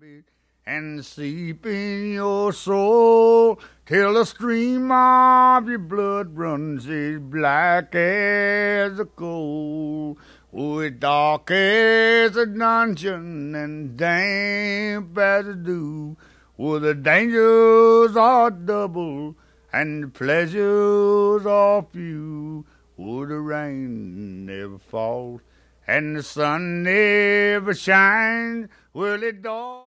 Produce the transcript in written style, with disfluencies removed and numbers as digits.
and seep in your soul till the stream of your blood runs as black as a coal. Oh, it's dark as a dungeon and damp as a dew. Oh, the dangers are double and the pleasures are few. Oh, the rain never falls and the sun never shines. Well, it dark.